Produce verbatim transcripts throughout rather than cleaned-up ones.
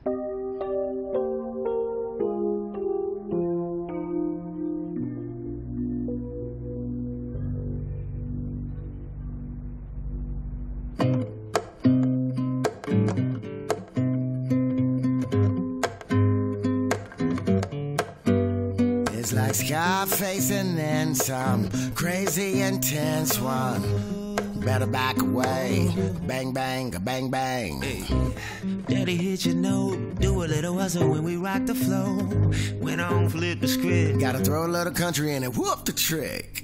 It's like Scarface and then some crazy intense one. Better back away. Bang, bang, bang, bang. Hey. Daddy hit your note, do a little hustle when we rock the flow. Went on, flip the script. Gotta throw a little country in and whoop the trick.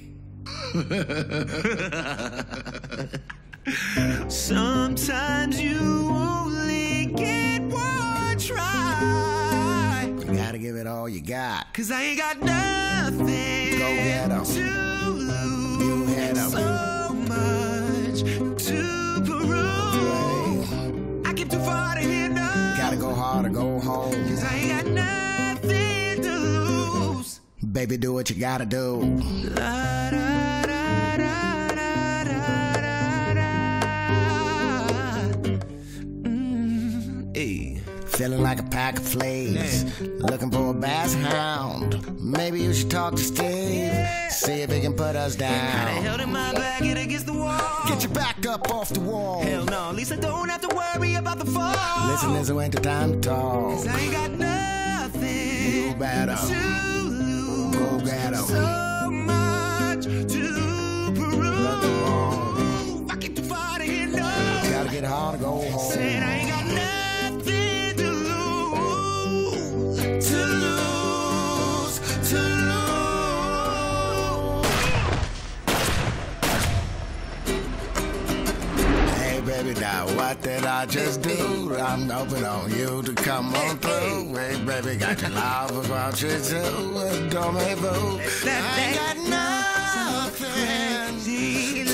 Sometimes you only get one try. You gotta give it all you got. Cause I ain't got nothing Go get 'em. to lose. You had 'em. So much to prove. I keep too far to hit no. Gotta go hard or go home. Cause I ain't got nothing to lose. Baby, do what you gotta do. La, da, da, da, da, da, da, da. Mm, hey. Feeling like a pack of fleas. Looking for a bass hound. Maybe you should talk to Steve. See if he can put us Kinda down. held in my back and against the wall. Get your back up off the wall. Hell no, at least I don't have to worry about the fall. Listen, this ain't the time to talk. Cause I ain't got nothing You better to lose. go get 'em. So much to prove. Let them all. I keep too far to hit no. Gotta get hard to go home. Said I ain't got nothing to lose. To lose. To lose. Hey baby, now what did I just do? I'm hoping on you to come on through. Hey baby, got your love about you too. Don't me boo. I ain't got nothing.